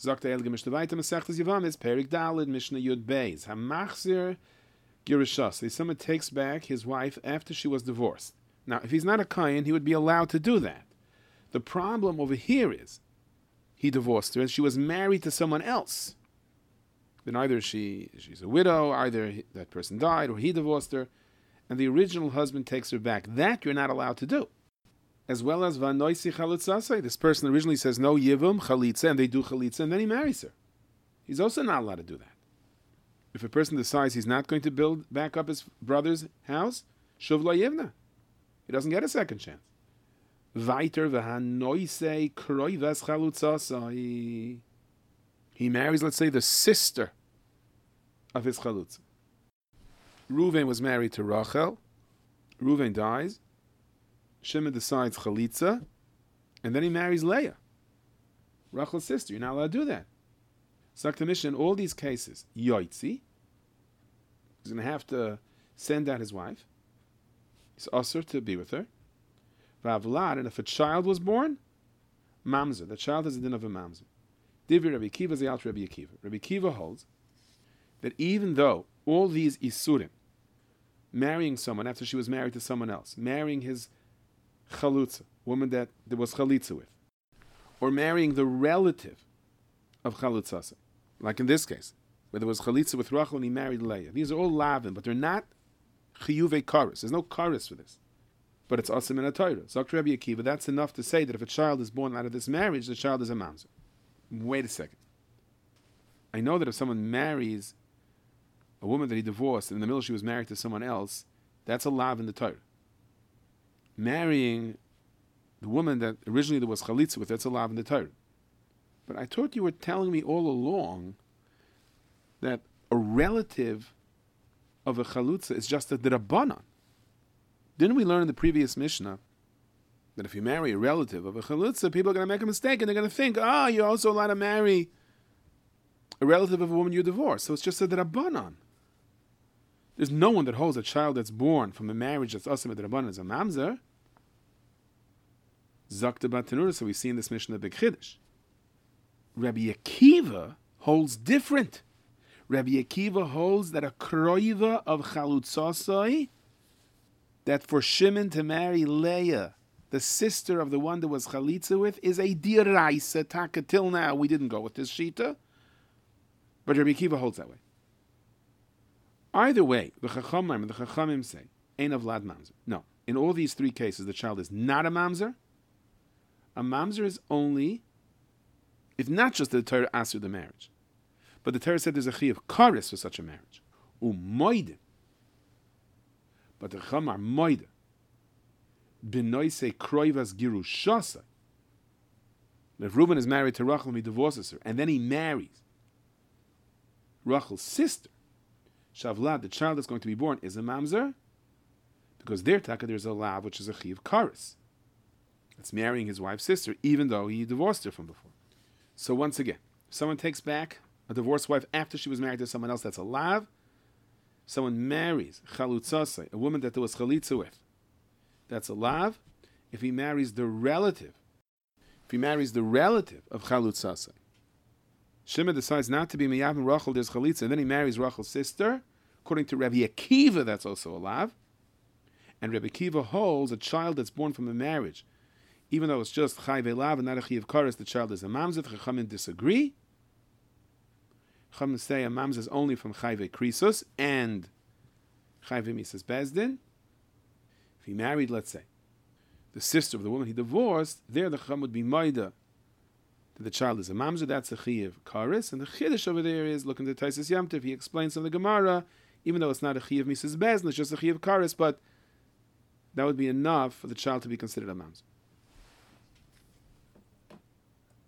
Sagt der Elge Mishnah weiter, Masechtas Yevamos, Perik Daled, Mishnah Yud Beis. Hamachzir Girushas. Someone takes back his wife after she was divorced. Now, if he's not a Kayan, he would be allowed to do that. The problem over here is, he divorced her and she was married to someone else. Then either she's a widow, either that person died, or he divorced her, and the original husband takes her back. That you're not allowed to do. As well as Vanoisi Chalitzasai. This person originally says no Yivum, Chalitza, and they do Chalitza, and then he marries her. He's also not allowed to do that. If a person decides he's not going to build back up his brother's house, Shuv Lo Yivna. He doesn't get a second chance. Vaiter V'hanoise Kroivas Chalutzasai. He marries, let's say, the sister of his Chalutza. Reuven was married to Rachel. Reuven dies. Shimon decides Chalitza, and then he marries Leah, Rachel's sister. You're not allowed to do that. Sakta Mishnah, in all these cases, Yoitzi, he's going to have to send out his wife. He's usher to be with her. Vavlad, and if a child was born, Mamzer, the child has a din of a Mamzer. Divi Rabbi Kiva Zayalt Rabbi Akiva. Rabbi Kiva holds that even though all these Isurim, marrying someone after she was married to someone else, marrying his Chalutza, woman that there was Chalitza with, or marrying the relative of Chalutzasa, like in this case, where there was Chalitza with Rachel and he married Leah. These are all Lavin, but they're not Chiyuve Karis. There's no Karis for this. But it's Asim in a Torah. Dr. Rabbi Akiva, that's enough to say that if a child is born out of this marriage, the child is a Mamzer. Wait a second. I know that if someone marries a woman that he divorced, and in the middle she was married to someone else, that's a Lav in the Torah. Marrying the woman that originally there was Chalitza with, that's a Lav in the Torah. But I thought you were telling me all along that a relative of a Chalutza is just a D'Rabbanan. Didn't we learn in the previous Mishnah that if you marry a relative of a Chalutza, people are going to make a mistake and they're going to think, you're also allowed to marry a relative of a woman you divorced. So it's just a D'Rabbanan. There's no one that holds a child that's born from a marriage that's Asim D'Rabbanan as a Mamzer. Zakta Batanura, so we see in this Mishnah the Big Chiddush. Rabbi Akiva holds different. Rabbi Akiva holds that a kroiva of Chalutzasai, that for Shimon to marry Leah, the sister of the one that was Chalitza with, is a diraisa taka. Till now, we didn't go with this shita, but Rabbi Akiva holds that way. Either way, the Chachamim say, Ein of Vlad Mamzer. No, in all these three cases, the child is not a Mamzer. A Mamzer is only, if not just the Torah asur the marriage, but the Torah said there's a chi of karis for such a marriage. Umoidim. But the Chacham are moide. Benoise kroivas girushasa. If Reuben is married to Rachel and he divorces her, and then he marries Rachel's sister, Shavlad, the child that's going to be born, is a Mamzer, because there's a lav, which is a chi of karis. It's marrying his wife's sister, even though he divorced her from before. So once again, if someone takes back a divorced wife after she was married to someone else, that's a lav. Someone marries Chalutzasai, a woman that there was Chalitza with, that's a lav. If he marries the relative of Chalutzasai, Shimon decides not to be Miyav and Rachel, there's Chalitza, and then he marries Rachel's sister. According to Rabbi Akiva, that's also a lav. And Rabbi Akiva holds a child that's born from a marriage, even though it's just Chai Velav and not a Chi of Karas, the child is a Mamzer. Chachamim disagree. Chachamim say a Mamzer is only from Chai Krisus and Chai Misas Bezdin. If he married, let's say, the sister of the woman he divorced, there the Chacham would be Maida that the child is a Mamzer. That's a Chi of Karas. And the Chiddush over there is, look into Taisus Yamtiv, he explains in the Gemara, even though it's not a Chi of Misas Bezdin, it's just a Chi of Karas, but that would be enough for the child to be considered a Mamzer.